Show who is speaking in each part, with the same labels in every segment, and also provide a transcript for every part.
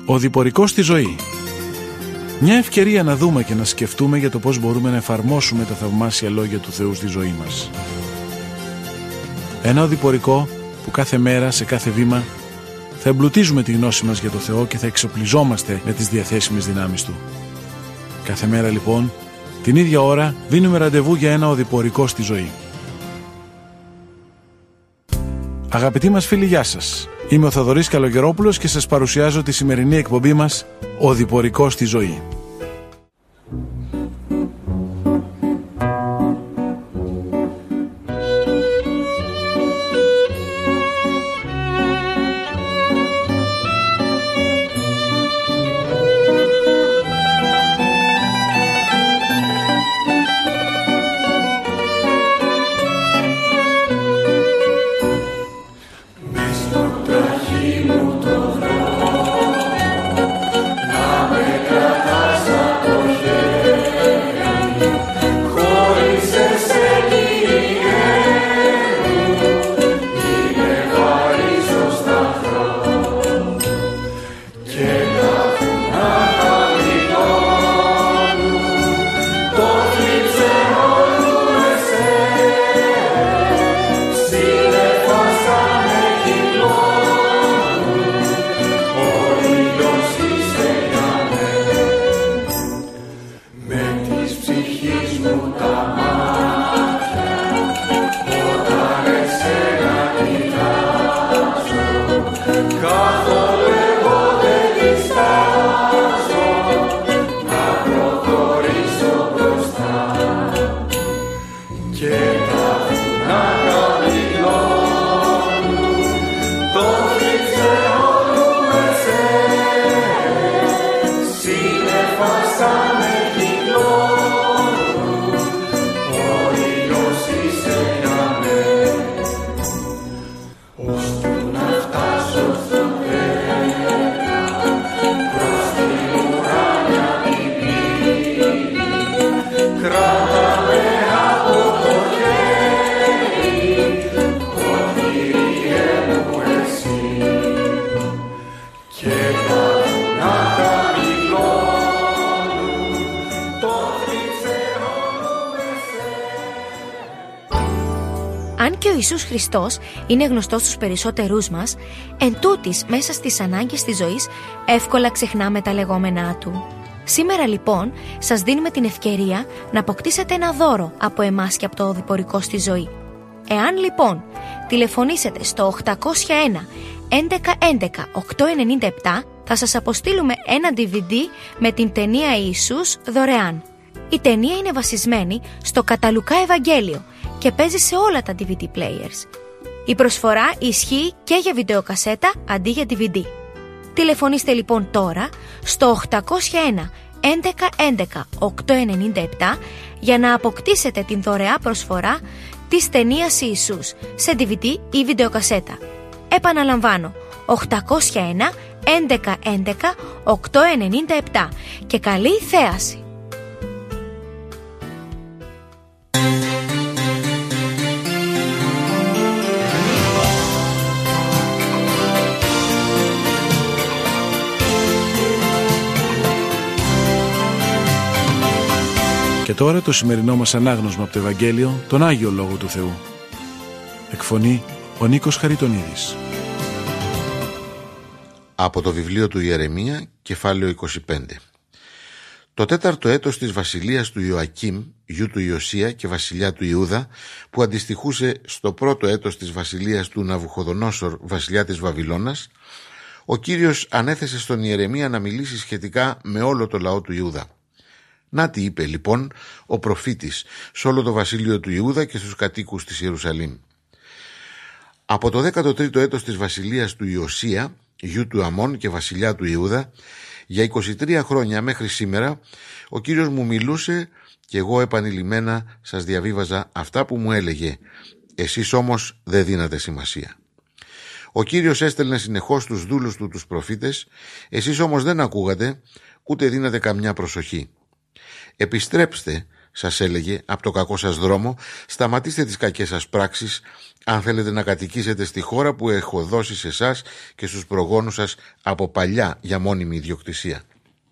Speaker 1: Ο διπορικός στη ζωή. Μια ευκαιρία να δούμε και να σκεφτούμε για το πώς μπορούμε να εφαρμόσουμε τα θαυμάσια λόγια του Θεού στη ζωή μας. Ένα οδηπορικό που κάθε μέρα, σε κάθε βήμα, θα εμπλουτίζουμε τη γνώση μας για το Θεό και θα εξοπλιζόμαστε με τις διαθέσιμες δυνάμεις Του. Κάθε μέρα λοιπόν, την ίδια ώρα, δίνουμε ραντεβού για ένα οδηπορικό στη ζωή. Αγαπητοί μας φίλοι, γεια σας. Είμαι ο Θοδωρής Καλογερόπουλος και σας παρουσιάζω τη σημερινή εκπομπή μας «Οδηπορικό στη ζωή».
Speaker 2: Αν και ο Ιησούς Χριστός είναι γνωστός στους περισσότερούς μας, εν τούτοις μέσα στις ανάγκες της ζωής εύκολα ξεχνάμε τα λεγόμενά Του. Σήμερα λοιπόν σας δίνουμε την ευκαιρία να αποκτήσετε ένα δώρο από εμάς και από το οδηπορικό στη ζωή. Εάν λοιπόν τηλεφωνήσετε στο 801 11 11 897 θα σας αποστείλουμε ένα DVD με την ταινία Ιησούς δωρεάν. Η ταινία είναι βασισμένη στο κατά Λουκά Ευαγγέλιο και παίζει σε όλα τα DVD players. Η προσφορά ισχύει και για βιντεοκασέτα αντί για DVD. Τηλεφωνήστε λοιπόν τώρα στο 801 11 11 897 για να αποκτήσετε την δωρεά προσφορά της ταινίας Ιησούς σε DVD ή βιντεοκασέτα. Επαναλαμβάνω, 801 11 11 897 και καλή θέαση!
Speaker 1: Και τώρα το σημερινό μας ανάγνωσμα από το Ευαγγέλιο, τον Άγιο Λόγο του Θεού. Εκφωνεί ο Νίκος Χαριτονίδης.
Speaker 3: Από το βιβλίο του Ιερεμία, κεφάλαιο 25. Το τέταρτο έτος της βασιλείας του Ιωακήμ, γιου του Ιωσία και βασιλιά του Ιούδα, που αντιστοιχούσε στο πρώτο έτος της βασιλείας του Ναβουχοδονόσορ, βασιλιά της Βαβυλώνας, ο Κύριος ανέθεσε στον Ιερεμία να μιλήσει σχετικά με όλο το λαό του Ιούδα. Να τι είπε λοιπόν ο προφήτης σε όλο το βασίλειο του Ιούδα και στους κατοίκους της Ιερουσαλήμ. Από το 13ο έτος της βασιλείας του Ιωσία, γιου του Αμών και βασιλιά του Ιούδα, για 23 χρόνια μέχρι σήμερα, ο Κύριος μου μιλούσε και εγώ επανειλημμένα σας διαβίβαζα αυτά που μου έλεγε. Εσείς όμως δεν δίνατε σημασία. Ο Κύριος έστελνε συνεχώς τους δούλους του τους προφήτες, εσείς όμως δεν ακούγατε, ούτε δίνατε καμιά προσοχή. Επιστρέψτε σας έλεγε, από το κακό σας δρόμο, σταματήστε τις κακές σας πράξεις, αν θέλετε να κατοικήσετε στη χώρα που έχω δώσει σε εσάς και στους προγόνους σας από παλιά για μόνιμη ιδιοκτησία.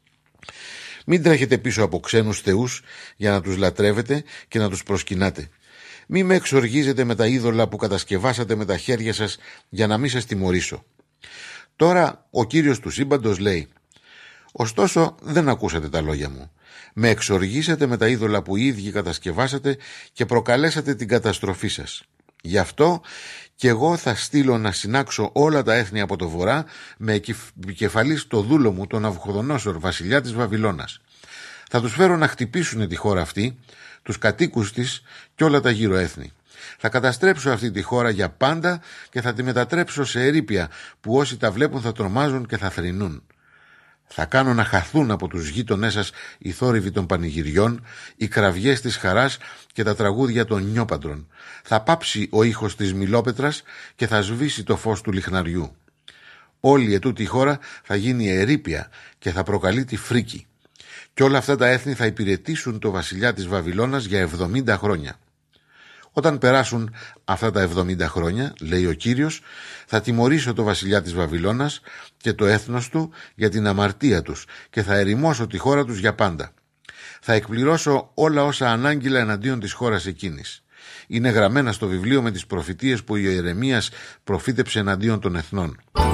Speaker 3: Μην τρέχετε πίσω από ξένους θεούς για να τους λατρεύετε και να τους προσκυνάτε. Μην με εξοργίζετε με τα είδωλα που κατασκευάσατε με τα χέρια σας για να μην σας τιμωρήσω. Τώρα ο Κύριος του σύμπαντος λέει: ωστόσο δεν ακούσατε τα λόγια μου. Με εξοργήσατε με τα είδωλα που οι ίδιοι κατασκευάσατε και προκαλέσατε την καταστροφή σας. Γι' αυτό και εγώ θα στείλω να συνάξω όλα τα έθνη από το βορρά με επικεφαλής το δούλο μου τον Ναβουχοδονόσορ, βασιλιά της Βαβυλώνας. Θα τους φέρω να χτυπήσουν τη χώρα αυτή, τους κατοίκους της και όλα τα γύρω έθνη. Θα καταστρέψω αυτή τη χώρα για πάντα και θα τη μετατρέψω σε ερείπια που όσοι τα βλέπουν θα τρομάζουν και θα θρηνούν. Θα κάνω να χαθούν από τους γείτονές σας οι θόρυβοι των πανηγυριών, οι κραυγές της χαράς και τα τραγούδια των νιόπαντρων. Θα πάψει ο ήχος της μιλόπετρας και θα σβήσει το φως του λιχναριού. Όλη ετούτη χώρα θα γίνει ερείπια και θα προκαλεί τη φρίκη. Και όλα αυτά τα έθνη θα υπηρετήσουν το βασιλιά της Βαβυλώνας για 70 χρόνια. Όταν περάσουν αυτά τα 70 χρόνια, λέει ο Κύριος, θα τιμωρήσω το βασιλιά της Βαβυλώνας και το έθνος του για την αμαρτία τους και θα ερημώσω τη χώρα τους για πάντα. Θα εκπληρώσω όλα όσα ανάγγειλα εναντίον της χώρας εκείνης. Είναι γραμμένα στο βιβλίο με τις προφητείες που ο Ιερεμίας προφήτεψε εναντίον των εθνών.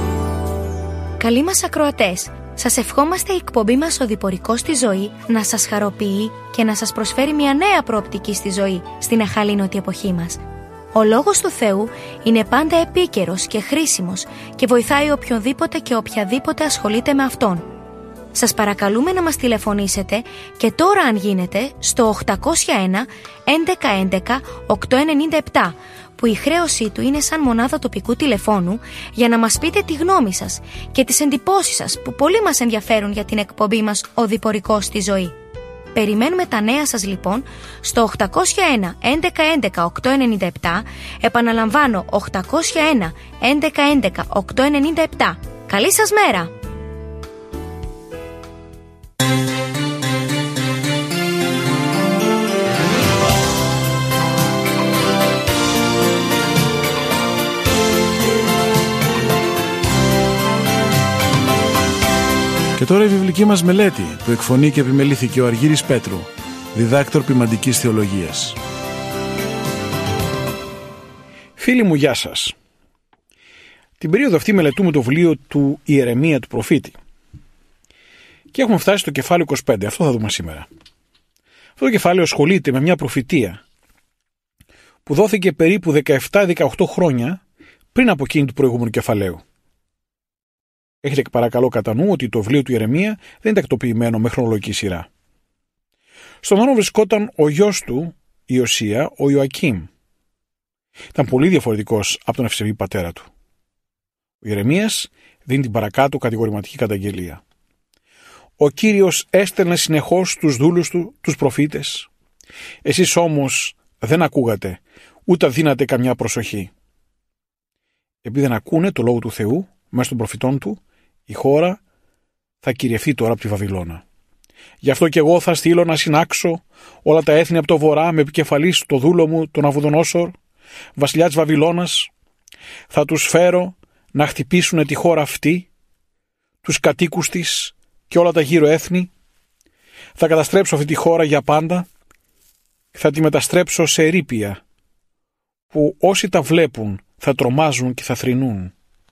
Speaker 2: Καλοί μας ακροατές, σας ευχόμαστε η εκπομπή μας «Οδηπορικός στη ζωή» να σας χαροποιεί και να σας προσφέρει μια νέα προοπτική στη ζωή στην αχαλήνωτη εποχή μας. Ο Λόγος του Θεού είναι πάντα επίκαιρος και χρήσιμος και βοηθάει οποιονδήποτε και οποιαδήποτε ασχολείται με Αυτόν. Σας παρακαλούμε να μας τηλεφωνήσετε και τώρα αν γίνεται στο 801 1111 897 που η χρέωσή του είναι σαν μονάδα τοπικού τηλεφώνου για να μας πείτε τη γνώμη σας και τις εντυπώσεις σας που πολύ μας ενδιαφέρουν για την εκπομπή μας «Οδηπορικός στη ζωή». Περιμένουμε τα νέα σας λοιπόν στο 801 1111 897, επαναλαμβάνω 801 1111 897. Καλή σας μέρα!
Speaker 1: Και τώρα η βιβλική μας μελέτη που εκφωνεί και επιμελήθηκε ο Αργύρης Πέτρου, διδάκτορ ποιμαντικής θεολογίας.
Speaker 4: Φίλοι μου, γεια σας. Την περίοδο αυτή μελετούμε το βιβλίο του Ιερεμία του προφήτη. Και έχουμε φτάσει στο κεφάλαιο 25, αυτό θα δούμε σήμερα. Αυτό το κεφάλαιο ασχολείται με μια προφητεία που δόθηκε περίπου 17-18 χρόνια πριν από εκείνη του προηγούμενου κεφαλαίου. Έχετε παρακαλώ κατά νου ότι το βιβλίο του Ιερεμία δεν είναι τακτοποιημένο με χρονολογική σειρά. Στον όνο βρισκόταν ο γιος του, Ιωσία, ο Ιωακίμ. Ήταν πολύ διαφορετικός από τον ευσεβή πατέρα του. Ο Ιερεμίας δίνει την παρακάτω κατηγορηματική καταγγελία. Ο Κύριος έστελνε συνεχώς τους δούλους του, τους προφήτες. Εσείς όμως δεν ακούγατε, ούτε δίνατε καμιά προσοχή. Επειδή δεν ακούνε το λόγο του Θεού, μέσω των προφητών του, η χώρα θα κυριευθεί τώρα από τη Βαβυλώνα. Γι' αυτό και εγώ θα στείλω να συνάξω όλα τα έθνη από το βορρά με επικεφαλής το δούλο μου, τον Ναβουχοδονόσορ, βασιλιά της Βαβυλώνας. Θα τους φέρω να χτυπήσουν τη χώρα αυτή, τους κατοίκους της και όλα τα γύρω έθνη. Θα καταστρέψω αυτή τη χώρα για πάντα και θα τη μεταστρέψω σε ερείπια που όσοι τα βλέπουν θα τρομάζουν και θα θρηνούν.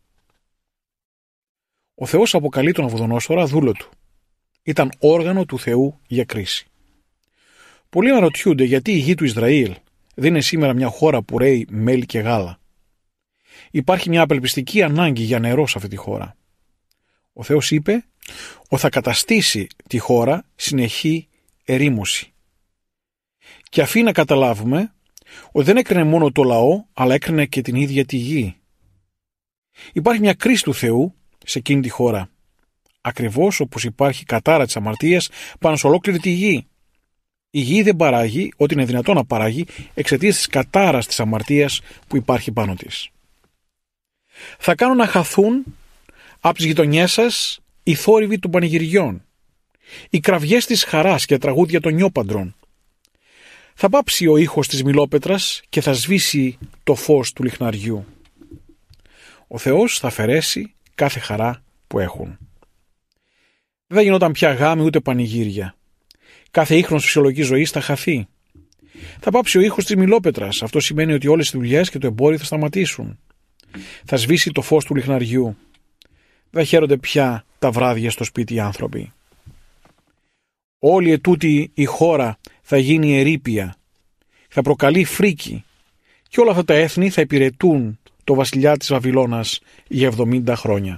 Speaker 4: Ο Θεός αποκαλεί τον Ναβουχοδονόσορα δούλο του. Ήταν όργανο του Θεού για κρίση. Πολλοί αναρωτιούνται γιατί η γη του Ισραήλ δεν είναι σήμερα μια χώρα που ρέει μέλι και γάλα. Υπάρχει μια απελπιστική ανάγκη για νερό σε αυτή τη χώρα. Ο Θεός είπε ότι θα καταστήσει τη χώρα συνεχή ερήμωση. Και αφήνει να καταλάβουμε ότι δεν έκρινε μόνο το λαό, αλλά έκρινε και την ίδια τη γη. Υπάρχει μια κρίση του Θεού σε εκείνη τη χώρα. Ακριβώς όπως υπάρχει κατάρα της αμαρτίας πάνω σε ολόκληρη τη γη. Η γη δεν παράγει ό,τι είναι δυνατόν να παράγει εξαιτίας της κατάρας της αμαρτίας που υπάρχει πάνω της. Θα κάνουν να χαθούν από τις γειτονιές σας οι θόρυβοι των πανηγυριών, οι κραυγές της χαράς και τραγούδια των νιόπαντρων. Θα πάψει ο ήχος της μιλόπετρας και θα σβήσει το φως του λιχναριού. Ο Θεός θα αφαιρέσει κάθε χαρά που έχουν. Δεν θα γινόταν πια γάμοι ούτε πανηγύρια. Κάθε ίχνος φυσιολογικής ζωής θα χαθεί. Θα πάψει ο ήχος της μιλόπετρας. Αυτό σημαίνει ότι όλες οι δουλειές και το εμπόριο θα σταματήσουν. Θα σβήσει το φως του λιχναριού. Δεν θα χαίρονται πια τα βράδια στο σπίτι οι άνθρωποι. Όλη ετούτη η χώρα θα γίνει ερείπια. Θα προκαλεί φρίκη. Και όλα αυτά τα έθνη θα υπηρετούν το βασιλιά της Βαβυλώνας για 70 χρόνια.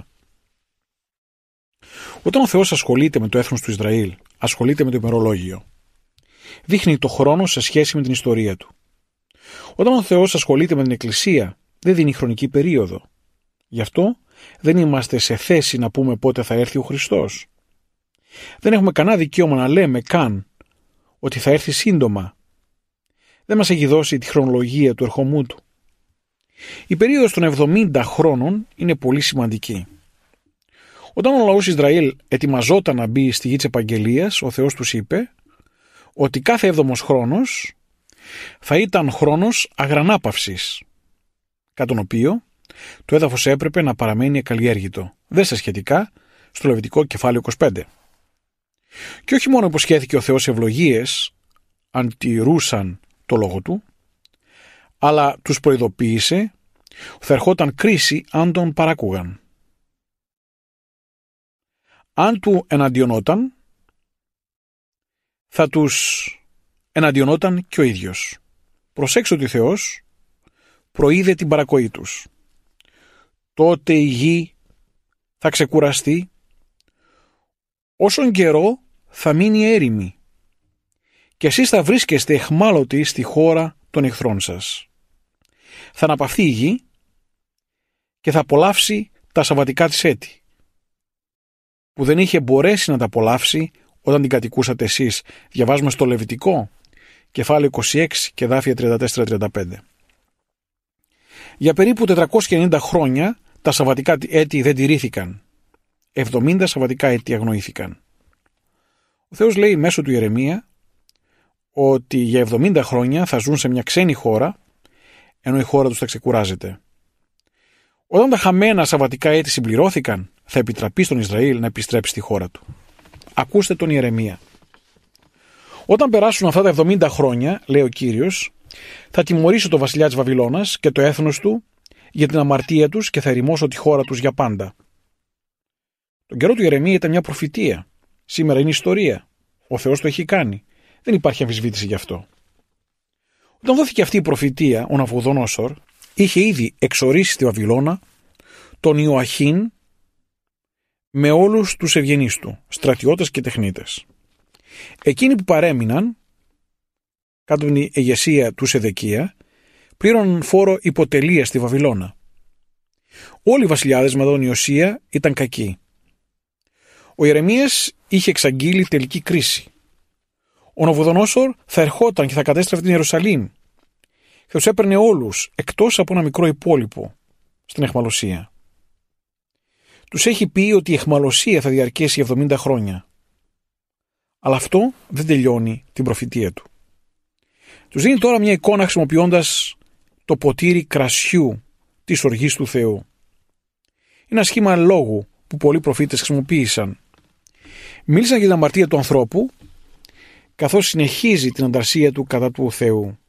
Speaker 4: Όταν ο Θεός ασχολείται με το έθνος του Ισραήλ, ασχολείται με το ημερολόγιο. Δείχνει το χρόνο σε σχέση με την ιστορία του. Όταν ο Θεός ασχολείται με την Εκκλησία, δεν δίνει χρονική περίοδο. Γι' αυτό δεν είμαστε σε θέση να πούμε πότε θα έρθει ο Χριστός. Δεν έχουμε κανένα δικαίωμα να λέμε καν ότι θα έρθει σύντομα. Δεν μας έχει δώσει τη χρονολογία του ερχομού του. Η περίοδος των 70 χρόνων είναι πολύ σημαντική. Όταν ο λαός Ισραήλ ετοιμαζόταν να μπει στη γη της Επαγγελίας, ο Θεός τους είπε ότι κάθε 7ος χρόνος θα ήταν χρόνος αγρανάπαυσης, κατά τον οποίο το έδαφος έπρεπε να παραμένει εκαλλιέργητο. Δέστε σχετικά στο Λεβιτικό κεφάλαιο 25. Και όχι μόνο υποσχέθηκε ο Θεός ευλογίες αν τηρούσαν το λόγο του, αλλά τους προειδοποίησε ότι θα ερχόταν κρίση αν τον παράκουγαν. Αν του εναντιονόταν, θα τους εναντιονόταν και ο ίδιος. Προσέξτε ότι ο Θεός προείδε την παρακοή τους. Τότε η γη θα ξεκουραστεί, όσον καιρό θα μείνει έρημη και εσείς θα βρίσκεστε εχμάλωτοι στη χώρα των εχθρών σας. Θα αναπαυθεί η γη και θα απολαύσει τα σαββατικά της έτη, που δεν είχε μπορέσει να τα απολαύσει όταν την κατοικούσατε εσείς. Διαβάζουμε στο Λεβιτικό, κεφάλαιο 26 και εδάφια 34-35. Για περίπου 490 χρόνια τα σαββατικά έτη δεν τηρήθηκαν. 70 σαββατικά έτη αγνοήθηκαν. Ο Θεός λέει μέσω του Ιερεμία ότι για 70 χρόνια θα ζουν σε μια ξένη χώρα, ενώ η χώρα τους θα ξεκουράζεται. Όταν τα χαμένα σαββατικά έτη συμπληρώθηκαν, θα επιτραπεί στον Ισραήλ να επιστρέψει στη χώρα του. Ακούστε τον Ιερεμία. Όταν περάσουν αυτά τα 70 χρόνια, λέει ο Κύριος, θα τιμωρήσω το βασιλιά της Βαβυλώνας και το έθνος του για την αμαρτία τους και θα ερημώσω τη χώρα τους για πάντα. Τον καιρό του Ιερεμία ήταν μια προφητεία. Σήμερα είναι ιστορία. Ο Θεός το έχει κάνει. Δεν υπάρχει αμφισβήτηση γι' αυτό. Όταν δόθηκε αυτή η προφητεία, ο Ναβουδονόσορ είχε ήδη εξορίσει στη Βαβυλώνα τον Ιωαχήν με όλους τους ευγενείς του, στρατιώτες και τεχνίτες. Εκείνοι που παρέμειναν κάτω από την ηγεσία του Σεδεκία πλήρωναν φόρο υποτελεία στη Βαβυλώνα. Όλοι οι βασιλιάδες με τον Ιωσία ήταν κακοί. Ο Ιερεμίας είχε εξαγγείλει τελική κρίση. Ο Ναβουδονόσορ θα ερχόταν και θα κατέστρεφε την Ιερουσαλήμ και τους έπαιρνε όλους εκτός από ένα μικρό υπόλοιπο στην αιχμαλωσία. Τους έχει πει ότι η αιχμαλωσία θα διαρκέσει 70 χρόνια. Αλλά αυτό δεν τελειώνει την προφητεία του. Τους δίνει τώρα μια εικόνα χρησιμοποιώντας το ποτήρι κρασιού της οργής του Θεού. Είναι ένα σχήμα λόγου που πολλοί προφήτες χρησιμοποίησαν. Μίλησαν για την αμαρτία του ανθρώπου, καθώς συνεχίζει την ανταρσία του κατά του Θεού.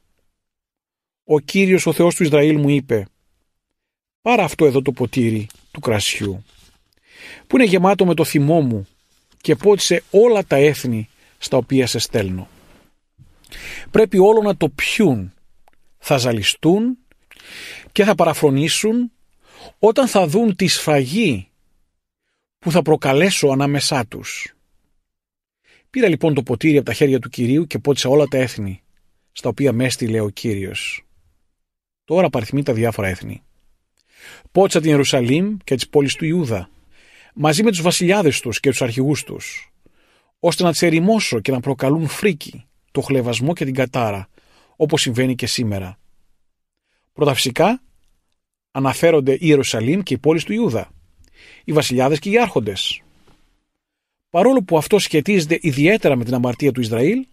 Speaker 4: Ο Κύριος, ο Θεός του Ισραήλ, μου είπε: «Πάρε αυτό εδώ το ποτήρι του κρασιού, που είναι γεμάτο με το θυμό μου, και πότισε όλα τα έθνη στα οποία σε στέλνω. Πρέπει όλο να το πιούν, θα ζαλιστούν και θα παραφρονήσουν όταν θα δουν τη σφαγή που θα προκαλέσω ανάμεσά τους». Πήρα λοιπόν το ποτήρι από τα χέρια του Κυρίου και πότισε όλα τα έθνη στα οποία με έστειλε ο Κύριος. Τώρα παριθμεί τα διάφορα έθνη. Πότισα την Ιερουσαλήμ και τις πόλεις του Ιούδα, μαζί με τους βασιλιάδες τους και τους αρχηγούς τους, ώστε να τις ερημώσω και να προκαλούν φρίκη, το χλευασμό και την κατάρα, όπως συμβαίνει και σήμερα. Πρώτα φυσικά αναφέρονται η Ιερουσαλήμ και οι πόλεις του Ιούδα, οι βασιλιάδες και οι άρχοντες. Παρόλο που αυτό σχετίζεται ιδιαίτερα με την αμαρτία του Ισραήλ,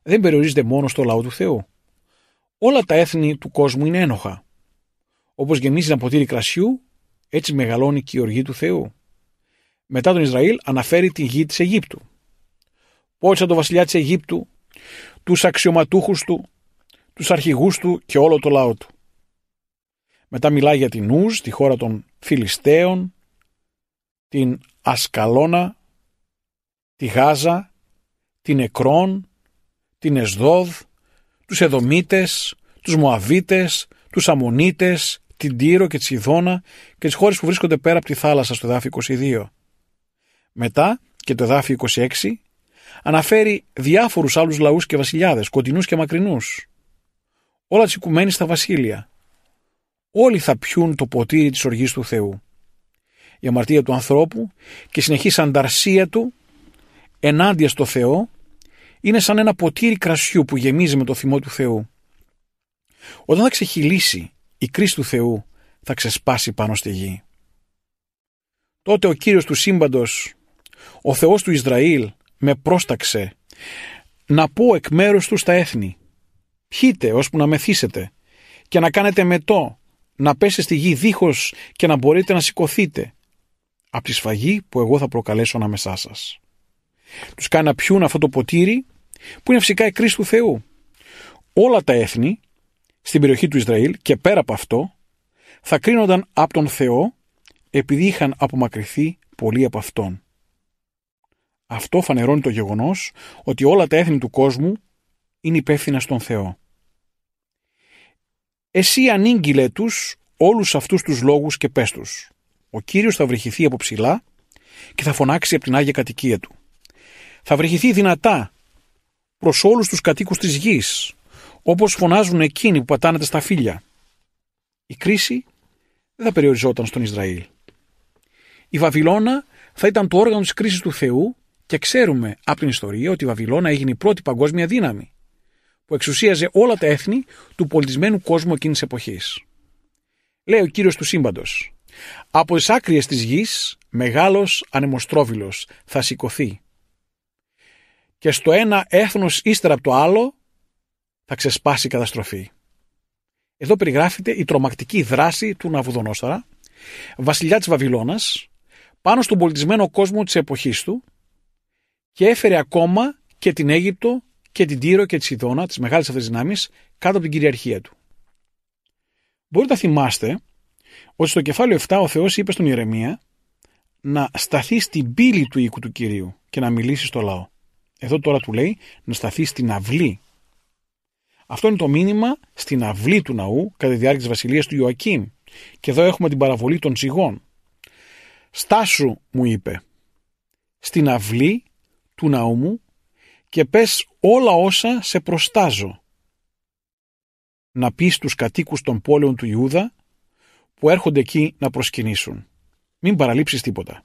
Speaker 4: δεν περιορίζεται μόνο στο λαό του Θεού. Όλα τα έθνη του κόσμου είναι ένοχα. Όπως γεμίζει ένα ποτήρι κρασιού, έτσι μεγαλώνει και η οργή του Θεού. Μετά τον Ισραήλ αναφέρει τη γη της Αιγύπτου. Πότισε τον βασιλιά της Αιγύπτου, τους αξιωματούχους του, τους αρχηγούς του και όλο το λαό του. Μετά μιλάει για την Ούς, τη χώρα των Φιλιστέων, την Ασκαλώνα, τη Γάζα, την Εκρών, την Εσδόδ, τους Εδωμίτες, τους Μωαβίτες, τους Αμμονίτες, την Τύρο και τη Σιδώνα και τις χώρες που βρίσκονται πέρα από τη θάλασσα στο εδάφιο 22. Μετά και το εδάφιο 26 αναφέρει διάφορους άλλους λαούς και βασιλιάδες, κοντινούς και μακρινούς. Όλα της οικουμένης στα βασίλεια. Όλοι θα πιούν το ποτήρι της οργής του Θεού. Η αμαρτία του ανθρώπου και η συνεχής ανταρσία του ενάντια στο Θεό είναι σαν ένα ποτήρι κρασιού που γεμίζει με το θυμό του Θεού. Όταν θα ξεχυλήσει η κρίση του Θεού, θα ξεσπάσει πάνω στη γη. Τότε ο Κύριος του σύμπαντος, ο Θεός του Ισραήλ, με πρόσταξε να πω εκ μέρους του στα έθνη: πιείτε ώσπου να μεθύσετε και να κάνετε μετό, να πέσετε στη γη δίχως και να μπορείτε να σηκωθείτε από τη σφαγή που εγώ θα προκαλέσω ανάμεσά σας. Τους κάνει να πιούν αυτό το ποτήρι που είναι φυσικά η κρίση του Θεού. Όλα τα έθνη στην περιοχή του Ισραήλ και πέρα από αυτό θα κρίνονταν από τον Θεό επειδή είχαν απομακρυνθεί πολλοί από Αυτόν. Αυτό φανερώνει το γεγονός ότι όλα τα έθνη του κόσμου είναι υπεύθυνα στον Θεό. Εσύ ανήγγειλε τους όλους αυτούς τους λόγους και πες τους: ο Κύριος θα βρυχηθεί από ψηλά και θα φωνάξει από την Άγια κατοικία του. Θα βρυχηθεί δυνατά προς όλους τους κατοίκους της γης, όπως φωνάζουν εκείνοι που πατάνε στα φύλλα. Η κρίση δεν θα περιοριζόταν στον Ισραήλ. Η Βαβυλώνα θα ήταν το όργανο της κρίσης του Θεού και ξέρουμε από την ιστορία ότι η Βαβυλώνα έγινε η πρώτη παγκόσμια δύναμη που εξουσίαζε όλα τα έθνη του πολιτισμένου κόσμου εκείνης της εποχής. Λέει ο Κύριος του σύμπαντος: από τις άκριες της γης μεγάλος ανεμοστρόβιλος θα σηκωθεί και στο ένα έθνος ύστερα από το άλλο θα ξεσπάσει η καταστροφή. Εδώ περιγράφεται η τρομακτική δράση του Ναβουδονόσορα, βασιλιά της Βαβυλώνας, πάνω στον πολιτισμένο κόσμο της εποχής του και έφερε ακόμα και την Αίγυπτο και την Τύρο και τη Σιδώνα, τις μεγάλες αυτές δυνάμεις, κάτω από την κυριαρχία του. Μπορείτε να θυμάστε ότι στο κεφάλαιο 7 ο Θεός είπε στον Ιερεμία να σταθεί στην πύλη του οίκου του Κυρίου και να μιλήσει στο λαό. Εδώ τώρα του λέει να σταθεί στην αυλή. Αυτό είναι το μήνυμα στην αυλή του ναού κατά τη διάρκεια της βασιλείας του Ιωακήμ. Και εδώ έχουμε την παραβολή των ζυγών. Στάσου, μου είπε, στην αυλή του ναού μου και πες όλα όσα σε προστάζω. Να πεις στους κατοίκους των πόλεων του Ιούδα που έρχονται εκεί να προσκυνήσουν. Μην παραλείψεις τίποτα.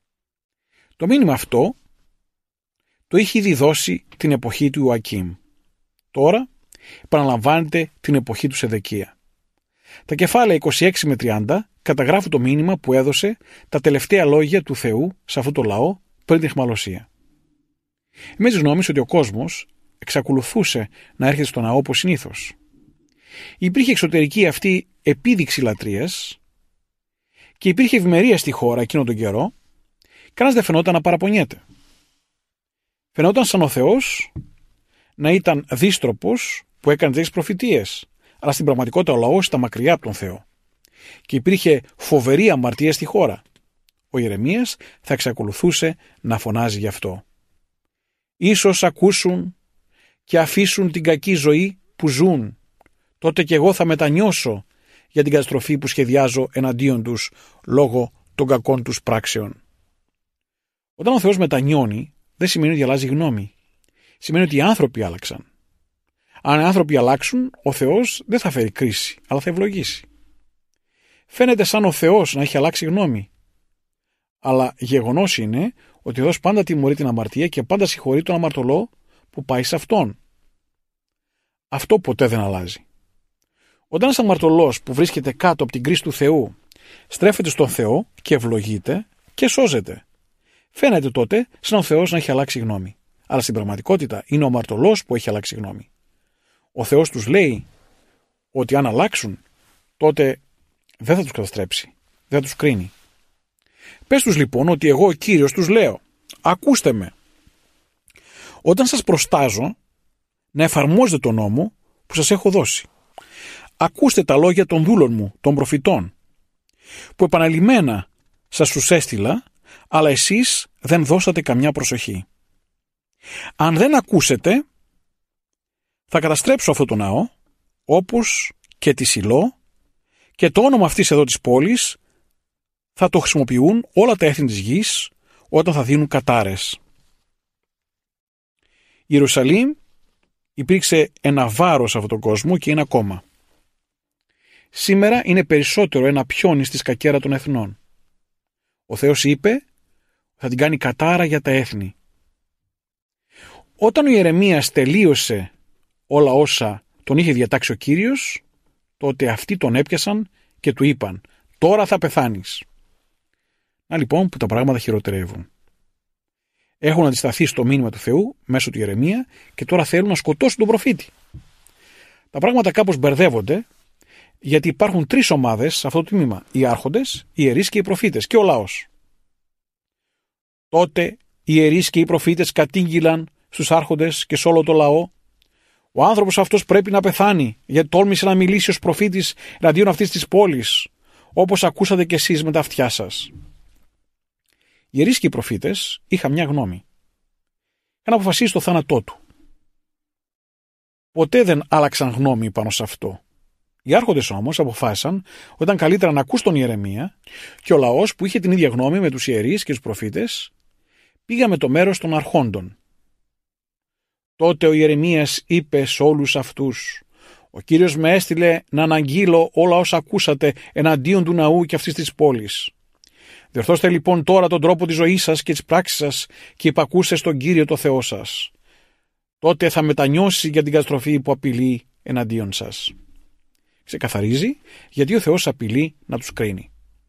Speaker 4: Το μήνυμα αυτό το είχε ήδη δώσει την εποχή του Ιωακήμ. Τώρα επαναλαμβάνεται την εποχή του Σεδεκία. Τα κεφάλαια 26 με 30 καταγράφουν το μήνυμα που έδωσε τα τελευταία λόγια του Θεού σε αυτό το λαό πριν την αιχμαλωσία. Είμαι της γνώμης ότι ο κόσμος εξακολουθούσε να έρχεται στο ναό όπως συνήθως. Υπήρχε εξωτερική αυτή επίδειξη λατρείας και υπήρχε ευημερία στη χώρα εκείνον τον καιρό. Κανένας δεν φαινόταν να παραπονιέται. Φαινόταν σαν ο Θεός να ήταν δύστροπος που έκανε τέτοιες προφητείες, αλλά στην πραγματικότητα ο λαός ήταν μακριά από τον Θεό. Και υπήρχε φοβερή αμαρτία στη χώρα. Ο Ιερεμίας θα εξακολουθούσε να φωνάζει γι' αυτό. Ίσως ακούσουν και αφήσουν την κακή ζωή που ζουν. Τότε και εγώ θα μετανιώσω για την καταστροφή που σχεδιάζω εναντίον τους λόγω των κακών τους πράξεων. Όταν ο Θεός μετανιώνει, δεν σημαίνει ότι αλλάζει γνώμη. Σημαίνει ότι οι άνθρωποι άλλαξαν. Αν οι άνθρωποι αλλάξουν, ο Θεός δεν θα φέρει κρίση, αλλά θα ευλογήσει. Φαίνεται σαν ο Θεός να έχει αλλάξει γνώμη. Αλλά γεγονός είναι ότι ο Θεός πάντα τιμωρεί την αμαρτία και πάντα συγχωρεί τον αμαρτωλό που πάει σε Αυτόν. Αυτό ποτέ δεν αλλάζει. Όταν ένας αμαρτωλός που βρίσκεται κάτω από την κρίση του Θεού στρέφεται στον Θεό και ευλογείται και σώζεται, φαίνεται τότε σαν ο Θεός να έχει αλλάξει γνώμη. αλλά στην πραγματικότητα είναι ο αμαρτωλός που έχει αλλάξει γνώμη. Ο Θεός τους λέει ότι αν αλλάξουν, τότε δεν θα τους καταστρέψει, δεν θα τους κρίνει. Πες τους λοιπόν ότι εγώ ο Κύριος τους λέω, ακούστε με. Όταν σας προστάζω, να εφαρμόζετε τον νόμο που σας έχω δώσει. Ακούστε τα λόγια των δούλων μου, των προφητών, που επαναλημμένα σας τους έστειλα, αλλά εσείς δεν δώσατε καμιά προσοχή. Αν δεν ακούσετε, θα καταστρέψω αυτό το ναό, όπως και τη Σιλό, και το όνομα αυτής εδώ της πόλης θα το χρησιμοποιούν όλα τα έθνη της γης όταν θα δίνουν κατάρες. Η Ιερουσαλήμ υπήρξε ένα βάρος σε αυτόν τον κόσμο και είναι ακόμα. Σήμερα είναι περισσότερο ένα πιόνι στη σκακέρα των εθνών. Ο Θεός είπε θα την κάνει κατάρα για τα έθνη. Όταν ο Ιερεμίας τελείωσε όλα όσα τον είχε διατάξει ο Κύριος, τότε αυτοί τον έπιασαν και του είπαν «Τώρα θα πεθάνεις». Να λοιπόν που τα πράγματα χειροτερεύουν. Έχουν αντισταθεί στο μήνυμα του Θεού μέσω του Ιερεμία και τώρα θέλουν να σκοτώσουν τον προφήτη. Τα πράγματα κάπως μπερδεύονται, γιατί υπάρχουν τρεις ομάδες σε αυτό το τμήμα. Οι άρχοντες, οι ιερείς και οι προφήτες και ο λαός. Τότε οι ιερείς και οι προφήτες κατήγγυλαν στους άρχοντες και σε όλο το λαό. Ο άνθρωπος αυτός πρέπει να πεθάνει, γιατί τόλμησε να μιλήσει ως προφήτης εναντίον αυτής της πόλης, όπως ακούσατε κι εσείς με τα αυτιά σας. Οι ιερείς και οι προφήτες είχαν μια γνώμη. Είχαν αποφασίσει το θάνατό του. Ποτέ δεν άλλαξαν γνώμη πάνω σε αυτό. Οι άρχοντες όμως αποφάσισαν ότι ήταν καλύτερα να ακούσουν τον Ιερεμία, και ο λαός που είχε την ίδια γνώμη με τους ιερείς και τους προφήτες πήγα με το μέρος των αρχόντων. Τότε ο Ιερεμίας είπε σε όλους αυτούς: «Ο Κύριος με έστειλε να αναγγείλω όλα όσα ακούσατε εναντίον του ναού και αυτής της πόλης. Διορθώστε λοιπόν τώρα τον τρόπο της ζωής σας και της πράξης σας και υπακούστε στον Κύριο το Θεό σας. Τότε θα μετανιώσει για την καταστροφή που απειλεί εναντίον σας». Ξεκαθαρίζει γιατί ο Θεός απειλεί να τους κρίνει.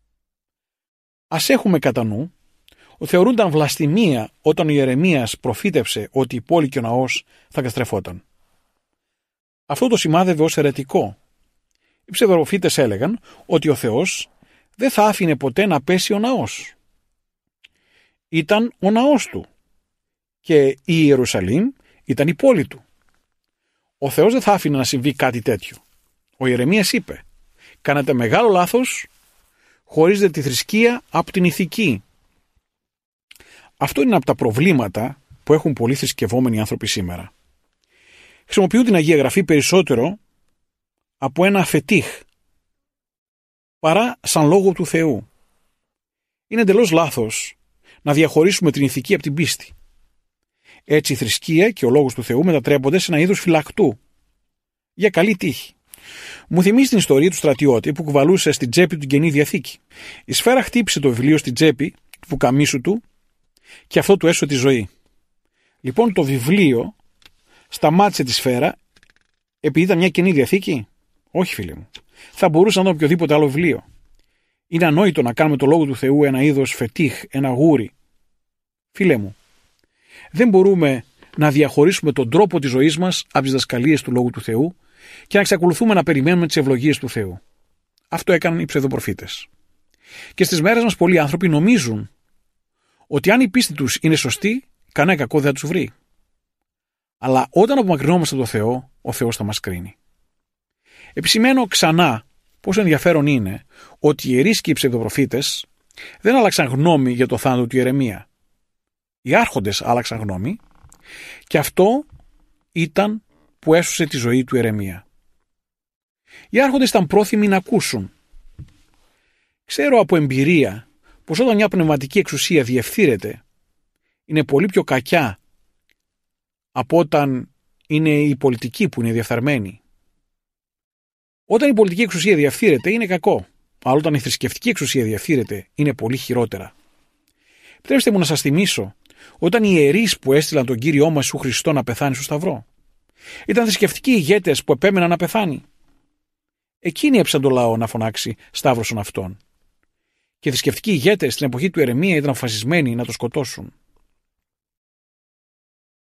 Speaker 4: Ας έχουμε κατά νου ότι θεωρούνταν βλαστημία όταν ο Ιερεμίας προφήτευσε ότι η πόλη και ο ναός θα καταστρεφόταν. Αυτό το σημάδευε ως αιρετικό. Οι ψευδοπροφήτες έλεγαν ότι ο Θεός δεν θα άφηνε ποτέ να πέσει ο ναός. Ήταν ο ναός του και η Ιερουσαλήμ ήταν η πόλη του. Ο Θεός δεν θα άφηνε να συμβεί κάτι τέτοιο. Ο Ιερεμίας είπε: «Κάνατε μεγάλο λάθος, χωρίζετε τη θρησκεία από την ηθική». Αυτό είναι από τα προβλήματα που έχουν πολλοί θρησκευόμενοι άνθρωποι σήμερα. Χρησιμοποιούν την Αγία Γραφή περισσότερο από ένα φετίχ παρά σαν λόγο του Θεού. Είναι εντελώς λάθος να διαχωρίσουμε την ηθική από την πίστη. Έτσι η θρησκεία και ο λόγος του Θεού μετατρέπονται σε ένα είδος φυλακτού για καλή τύχη. Μου θυμίζει την ιστορία του στρατιώτη που κουβαλούσε στην τσέπη του την Καινή Διαθήκη. Η σφαίρα χτύπησε το βιβλίο στην τσέπη του πουκαμίσου του και αυτό του έσωσε τη ζωή. Λοιπόν, το βιβλίο σταμάτησε τη σφαίρα επειδή ήταν μια Καινή Διαθήκη? Όχι, φίλε μου. Θα μπορούσε να ήταν οποιοδήποτε άλλο βιβλίο. Είναι ανόητο να κάνουμε το λόγο του Θεού ένα είδος φετίχ, ένα γούρι. Φίλε μου, δεν μπορούμε να διαχωρίσουμε τον τρόπο της ζωής μας από τις διδασκαλίες του λόγου του Θεού και να εξακολουθούμε να περιμένουμε τις ευλογίες του Θεού. Αυτό έκαναν οι ψευδοπροφήτες. Και στις μέρες μας πολλοί άνθρωποι νομίζουν ότι αν η πίστη τους είναι σωστή, κανένα κακό δεν θα τους βρει. Αλλά όταν απομακρυνόμαστε από τον Θεό, ο Θεός θα μας κρίνει. Επισημαίνω ξανά πόσο ενδιαφέρον είναι ότι οι ιερείς και οι ψευδοπροφήτες δεν άλλαξαν γνώμη για το θάνατο του Ιερεμία. Οι άρχοντες άλλαξαν γνώμη και αυτό ήταν που έσωσε τη ζωή του Ιερεμία. Οι άρχοντες ήταν πρόθυμοι να ακούσουν. Ξέρω από εμπειρία πως όταν μια πνευματική εξουσία διευθύνεται, είναι πολύ πιο κακιά από όταν είναι η πολιτική που είναι διεφθαρμένη. Όταν η πολιτική εξουσία διευθύνεται είναι κακό, αλλά όταν η θρησκευτική εξουσία διευθύνεται είναι πολύ χειρότερα. Επιτρέψτε μου να σας θυμίσω, όταν οι ιερείς που έστειλαν τον Κύριό μας Ιησού Χριστό να πεθάνει στο Σταυρό, ήταν θρησκευτικοί ηγέτες που επέμεναν να πεθάνει. Εκείνοι έψαν το λαό να φωνάξει «Σταύρωσον αυτόν». Και οι θρησκευτικοί ηγέτες στην εποχή του Ιερεμία ήταν αποφασισμένοι να το σκοτώσουν.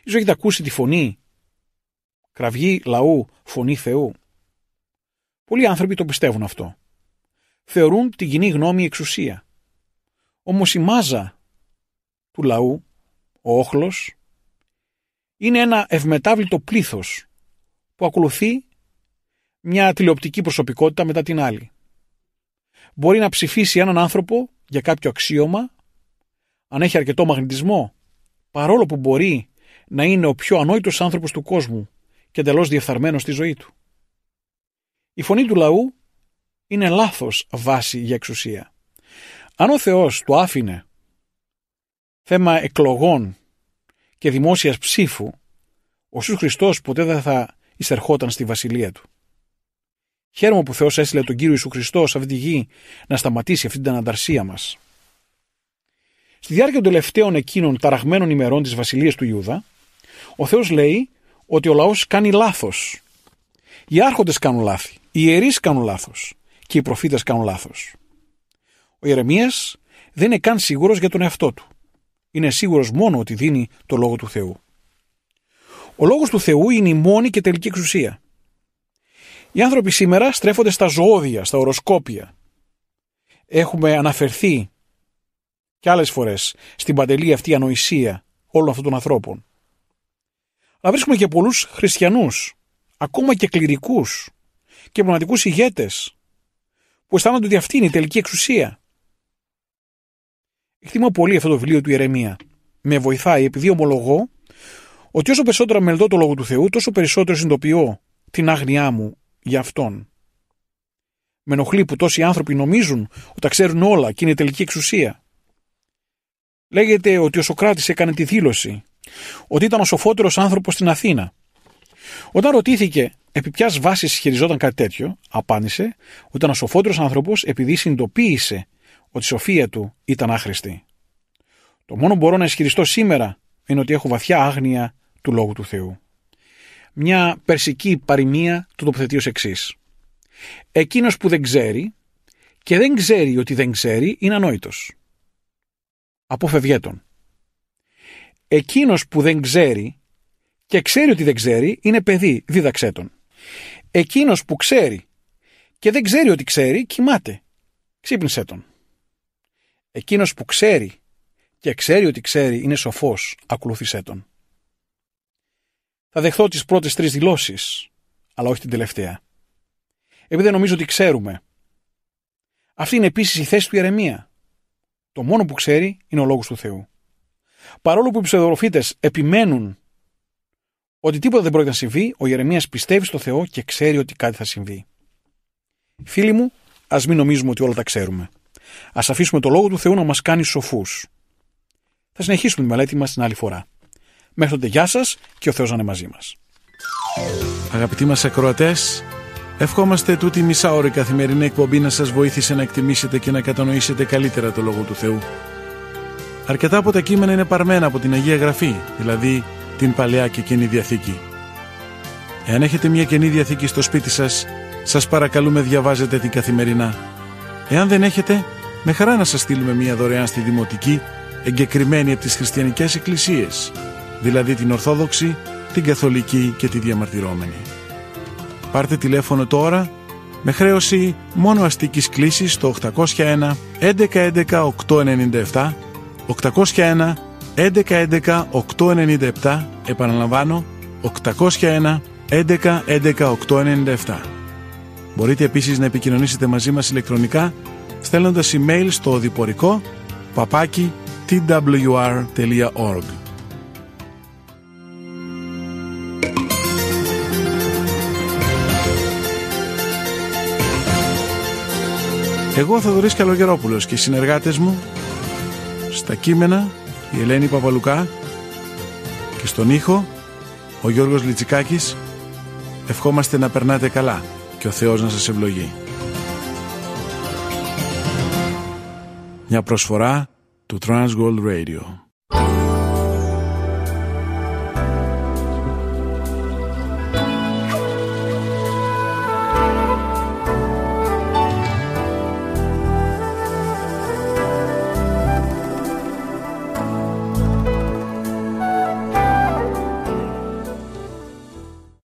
Speaker 4: Ίσως έχετε ακούσει τη φωνή, κραυγή λαού, φωνή Θεού. Πολλοί άνθρωποι το πιστεύουν αυτό. Θεωρούν την κοινή γνώμη εξουσία. Όμως η μάζα του λαού, ο όχλος, είναι ένα ευμετάβλητο πλήθος που ακολουθεί μια τηλεοπτική προσωπικότητα μετά την άλλη. Μπορεί να ψηφίσει έναν άνθρωπο για κάποιο αξίωμα, αν έχει αρκετό μαγνητισμό, παρόλο που μπορεί να είναι ο πιο ανόητος άνθρωπος του κόσμου και εντελώς διεφθαρμένος στη ζωή του. Η φωνή του λαού είναι λάθος βάση για εξουσία. Αν ο Θεός το άφηνε θέμα εκλογών και δημόσιας ψήφου, ο Ιησούς Χριστός ποτέ δεν θα εισερχόταν στη βασιλεία του. Χαίρομαι που ο Θεός έστειλε τον Κύριο Ιησού Χριστό σε αυτή τη γη να σταματήσει αυτή την ανανταρσία μας. Στη διάρκεια των τελευταίων εκείνων ταραγμένων ημερών της βασιλείας του Ιούδα, ο Θεός λέει ότι ο λαός κάνει λάθος. Οι άρχοντες κάνουν λάθη, οι ιερείς κάνουν λάθος και οι προφήτες κάνουν λάθος. Ο Ιερεμίας δεν είναι καν σίγουρος για τον εαυτό του. Είναι σίγουρος μόνο ότι δίνει το λόγο του Θεού. Ο λόγος του Θεού είναι η μόνη και τελική εξουσία. Οι άνθρωποι σήμερα στρέφονται στα ζωώδια, στα οροσκόπια. Έχουμε αναφερθεί και άλλες φορές στην παντελή αυτή ανοησία όλων αυτών των ανθρώπων. Αλλά βρίσκουμε και πολλούς χριστιανούς, ακόμα και κληρικούς και πνευματικούς ηγέτες, που αισθάνονται ότι αυτή είναι η τελική εξουσία. Εκτιμώ πολύ αυτό το βιβλίο του Ιερεμία. Με βοηθάει επειδή ομολογώ ότι όσο περισσότερο μελετώ το λόγο του Θεού, τόσο περισσότερο συνειδητοποιώ την άγνοιά μου για αυτόν. Με ενοχλεί που τόσοι άνθρωποι νομίζουν ότι τα ξέρουν όλα και είναι η τελική εξουσία. Λέγεται ότι ο Σωκράτης έκανε τη δήλωση ότι ήταν ο σοφότερος άνθρωπος στην Αθήνα. Όταν ρωτήθηκε επί ποιας βάσης ισχυριζόταν κάτι τέτοιο, απάντησε ότι ήταν ο σοφότερος άνθρωπος επειδή συνειδητοποίησε ότι η σοφία του ήταν άχρηστη. Το μόνο που μπορώ να ισχυριστώ σήμερα είναι ότι έχω βαθιά άγνοια του Λόγου του Θεού. Μια περσική παροιμία το τοποθετεί ως εξής. Εκείνος που δεν ξέρει και δεν ξέρει ότι δεν ξέρει είναι ανόητος. Αποφευγέ τον. Εκείνος που δεν ξέρει και ξέρει ότι δεν ξέρει είναι παιδί, δίδαξέ τον. Εκείνος που ξέρει και δεν ξέρει ότι ξέρει κοιμάται, ξύπνησέ τον. Εκείνος που ξέρει και ξέρει ότι ξέρει είναι σοφός, ακολούθησέ τον. Θα δεχθώ τις πρώτες 3 δηλώσεις, αλλά όχι την τελευταία. Επειδή δεν νομίζω ότι ξέρουμε. Αυτή είναι επίσης η θέση του Ιερεμία. Το μόνο που ξέρει είναι ο λόγος του Θεού. Παρόλο που οι ψευδοπροφήτες επιμένουν ότι τίποτα δεν πρόκειται να συμβεί, ο Ιερεμίας πιστεύει στο Θεό και ξέρει ότι κάτι θα συμβεί. Φίλοι μου, ας μην νομίζουμε ότι όλα τα ξέρουμε. Ας αφήσουμε το λόγο του Θεού να μας κάνει σοφούς. Θα συνεχίσουμε τη μελέτη μας την άλλη φορά. Μέχρι τότε γεια σας και ο Θεός να είναι μαζί μας.
Speaker 1: Αγαπητοί μας ακροατές, ευχόμαστε τούτη μισάωρη καθημερινή εκπομπή να σας βοήθησε να εκτιμήσετε και να κατανοήσετε καλύτερα το Λόγο του Θεού. Αρκετά από τα κείμενα είναι παρμένα από την Αγία Γραφή, δηλαδή την Παλαιά και Καινή Διαθήκη. Εάν έχετε μια Καινή Διαθήκη στο σπίτι σας, σας παρακαλούμε διαβάζετε την καθημερινά. Εάν δεν έχετε, με χαρά να σας στείλουμε μια δωρεάν στη Δημοτική, εγκεκριμένη από τις χριστιανικές εκκλησίες, δηλαδή την Ορθόδοξη, την Καθολική και τη Διαμαρτυρόμενη. Πάρτε τηλέφωνο τώρα με χρέωση μόνο αστικής κλήσης στο 801 1111 897, 801 1111 897, επαναλαμβάνω 801 1111 897. Μπορείτε επίσης να επικοινωνήσετε μαζί μας ηλεκτρονικά στέλνοντας email στο οδηπορικό @twr.org. Εγώ, Θοδωρής Καλογερόπουλος, και οι συνεργάτες μου στα κείμενα η Ελένη Παπαλουκά και στον ήχο ο Γιώργος Λιτσικάκης, ευχόμαστε να περνάτε καλά και ο Θεός να σας ευλογεί. Μια προσφορά του Transworld Radio.